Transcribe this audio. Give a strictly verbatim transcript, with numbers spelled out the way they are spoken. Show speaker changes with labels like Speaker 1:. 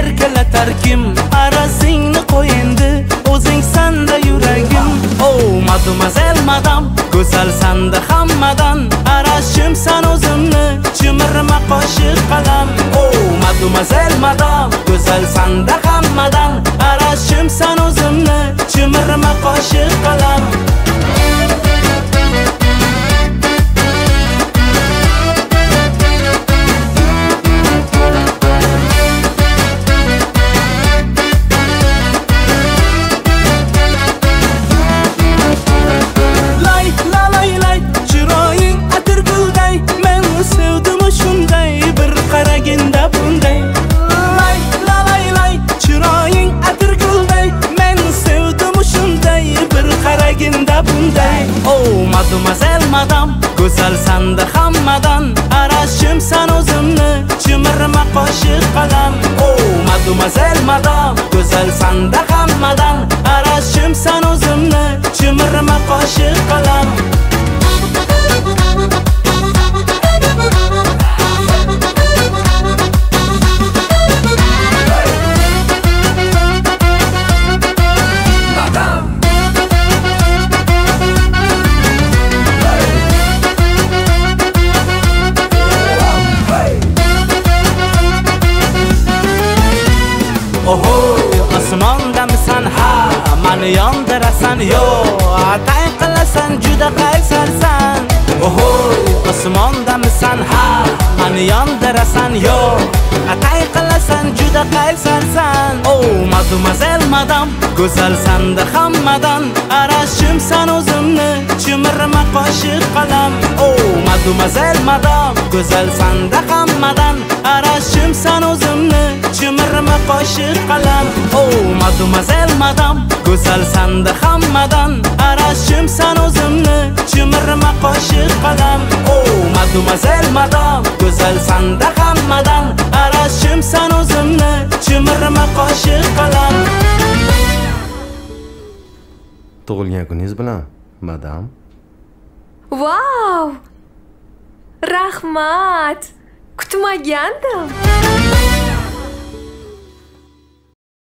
Speaker 1: erkalatar kim? Arasingni qo'y endi, o'zing sanda yuragim. Oh mademoiselle madam, go'zal sanda hammadan. Arashim san o'zimni, chimirma qoshiq qalam. Oh mademoiselle madam, go'zal sanda hammadan. Arashim san o'zimni, chimirma qoshiq qalam. Oh mademoiselle madam, go'zal sanda hammadan. Arashim san o'zimni, chimirma qoshiq qalam. Oh mademoiselle madam, go'zal sanda hammadan. Arashim san o'zimni, chimirma qoshiq qalam. Oho, osmondamisan ha, mani yondirasan yo, atay qilasan juda qaysarsan. Oho, osmondamisan ha, mani yondirasan yo, atay qilasan juda qaysarsan. Oh mademoiselle madam, go'zal sanda hammadan. Arashim san o'zimni, chimirma qoshiq qalam. Oh mademoiselle madam, go'zal sanda hammadan. Arashim san o'zimni, chimirma qoshiq qalam. Oh mademoiselle madam, go'zal sanda hammadan. Arashim san o'zimni, chimirma qoshiq qalam. Oh mademoiselle madam, go'zal sanda hammadan. Arashim san o'zimni, chimirma qoshiq qalam.
Speaker 2: Tug'ilgan kuningiz bilan, madam.
Speaker 3: Wow! Rahmat! Kutmagandim.